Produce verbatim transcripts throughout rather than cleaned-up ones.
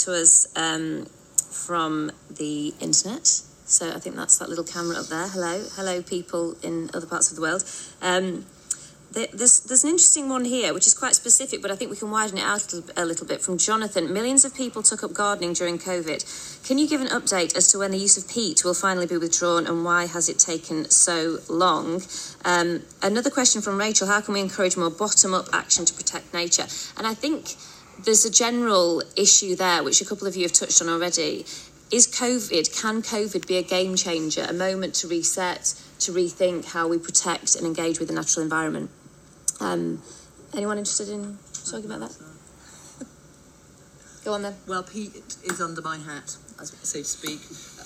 to us um, from the internet. So I think that's that little camera up there. Hello, hello, people in other parts of the world. Um, There's, there's an interesting one here, which is quite specific, but I think we can widen it out a little, a little bit. From Jonathan, millions of people took up gardening during COVID. Can you give an update as to when the use of peat will finally be withdrawn and why has it taken so long? Um, another question from Rachel, how can we encourage more bottom-up action to protect nature? And I think there's a general issue there, which a couple of you have touched on already. Is COVID, can COVID be a game changer, a moment to reset, to rethink how we protect and engage with the natural environment? Um, anyone interested in talking about that? Go on then. Well, peat is under my hat, as so to speak.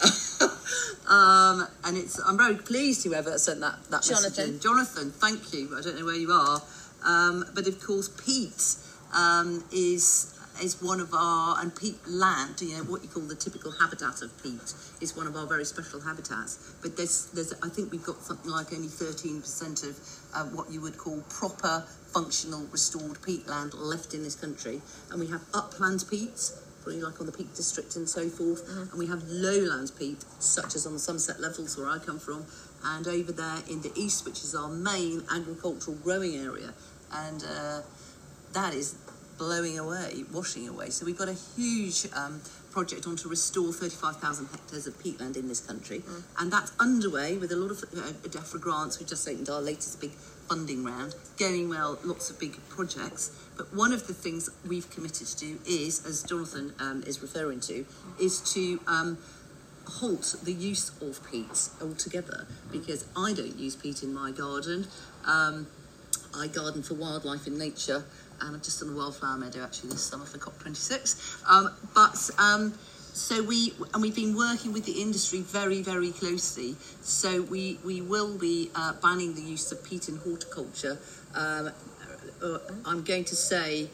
um, and it's I'm very pleased whoever sent that, that Jonathan. message in. Jonathan, thank you. I don't know where you are. Um, but of course, peat um, is is one of our, and peat land, you know, what you call the typical habitat of peat, is one of our very special habitats. But there's, there's I think we've got something like only thirteen percent of uh, what you would call proper, functional, restored peatland left in this country. And we have upland peat, probably like on the Peak District and so forth. Mm-hmm. And we have lowland peat, such as on the Somerset Levels, where I come from, and over there in the east, which is our main agricultural growing area. And uh, that is blowing away, washing away. So we've got a huge um, project on to restore thirty-five thousand hectares of peatland in this country. Mm. And that's underway with a lot of uh, DEFRA grants. We've just opened our latest big funding round, going well, lots of big projects. But one of the things we've committed to do is, as Jonathan um, is referring to, is to um, halt the use of peat altogether, because I don't use peat in my garden. Um, I garden for wildlife and nature, and I've just done a wildflower meadow actually this summer for COP twenty-six. Um, but um, so we and we've been working with the industry very, very closely. So we we will be uh, banning the use of peat in horticulture. Um, uh, I'm going to say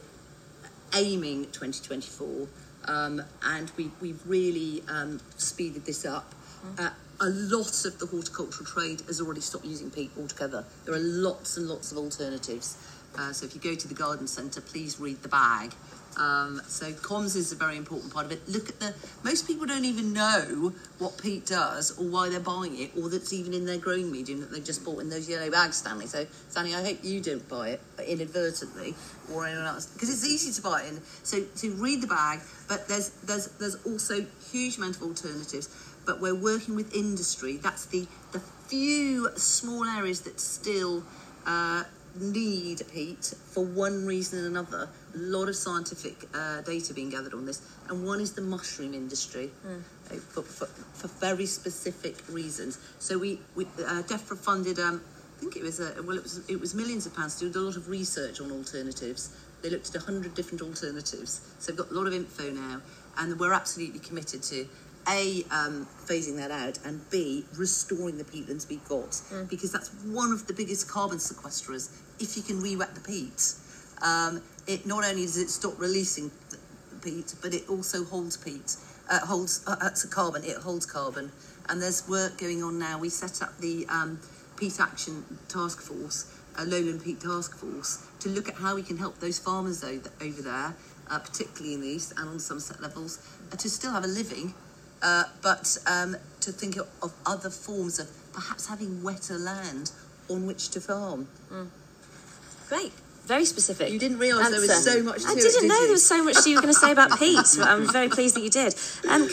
aiming twenty twenty-four, um, and we we've really um, speeded this up. Uh, a lot of the horticultural trade has already stopped using peat altogether. There are lots and lots of alternatives. Uh, so if you go to the garden centre, please read the bag. Um, so comms is a very important part of it. Look at the... Most people don't even know what peat does or why they're buying it, or that's even in their growing medium that they've just bought in those yellow bags, Stanley. So, Stanley, I hope you don't buy it inadvertently or anyone else, because it's easy to buy it in. So to read the bag, but there's there's there's also huge amount of alternatives. But we're working with industry. That's the, the few small areas that still uh, need peat for one reason and another. A lot of scientific uh, data being gathered on this. And one is the mushroom industry, mm. uh, for, for, for very specific reasons. So we, we uh, DEFRA funded, um, I think it was, uh, well, it was, it was millions of pounds to do a lot of research on alternatives. They looked at one hundred different alternatives. So we've got a lot of info now. And we're absolutely committed to A, um, phasing that out, and B, restoring the peatlands we've got. Mm. Because that's one of the biggest carbon sequesterers. If you can re-wet the peat, um, it not only does it stop releasing the peat, but it also holds peat, uh, holds uh, uh, carbon, it holds carbon. And there's work going on now. We set up the um, Peat Action Task Force, a Lowland Peat Task Force, to look at how we can help those farmers over, over there, uh, particularly in the east and on Somerset Levels, uh, to still have a living. Uh, but um, to think of, of other forms of perhaps having wetter land on which to farm. Mm. Great. Very specific. You didn't realise there was so much to I it, didn't did know you? there was so much you were going to say about peat, but I'm very pleased that you did. Um,